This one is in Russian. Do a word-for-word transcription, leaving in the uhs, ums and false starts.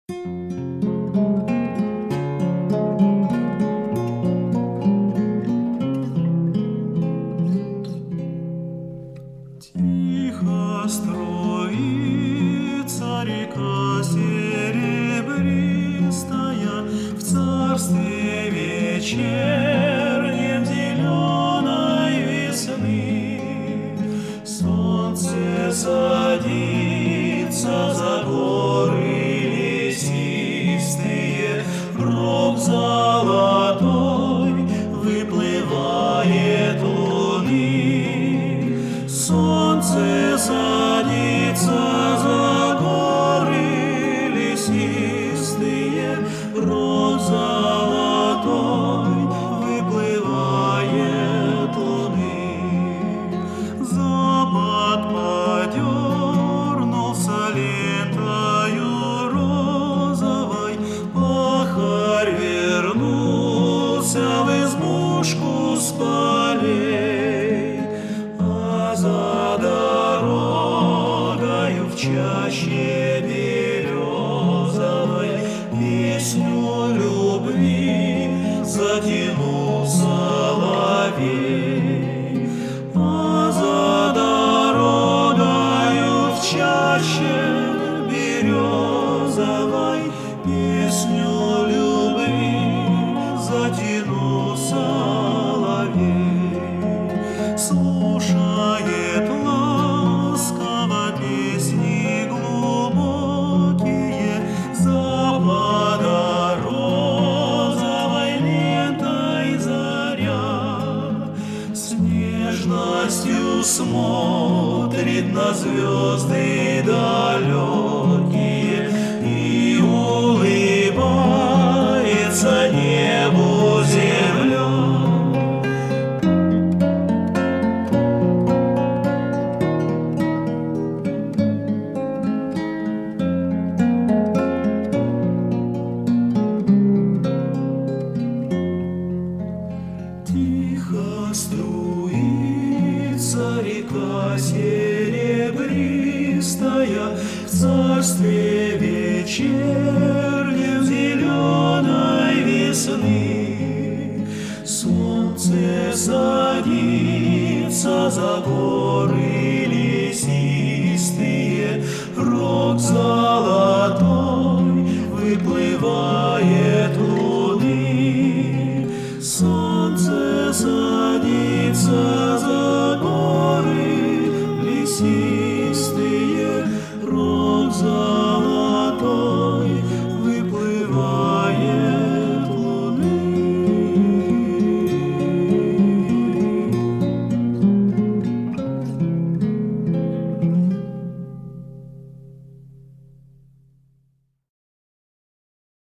Тихо струится река серебристая в царстве вечернем зеленой весны. Солнце садится за горы лесистые, гроб золотой выплывает луны. Солнце садится за горы лесистые, гроб золотой выплывает луны. Запад подернулся лентою розовой, пахарь вернулся в избушку с полей, а за дорогою в чаще березовой песню любви затянул соловей. А за дорогою в чаще березовой песню любви затянул соловей. Слушает ласково песни глубокие запада розовой лентой заря, с нежностью смотрит на звезды далекие и улыбается небу земля. Тихо струится река серебристая в царстве вечернем